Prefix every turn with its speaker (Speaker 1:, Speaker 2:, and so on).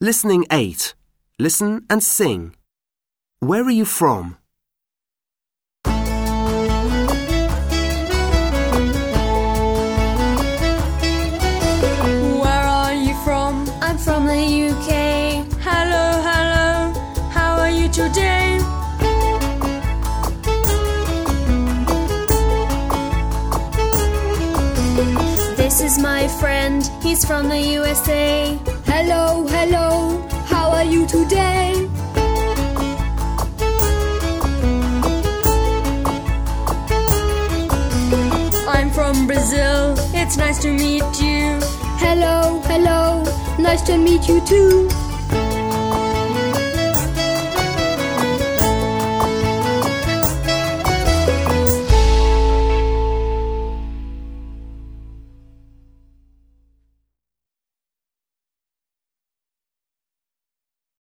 Speaker 1: Listening 8. Listen and sing. Where are you from?
Speaker 2: Where are you from?
Speaker 3: I'm from the UK.
Speaker 2: Hello, hello. How are you today?
Speaker 3: This is my friend. He's from the USA.
Speaker 4: Hello, hello. How are you today?
Speaker 2: I'm from Brazil. It's nice to meet you.
Speaker 4: Hello, hello. Nice to meet you too.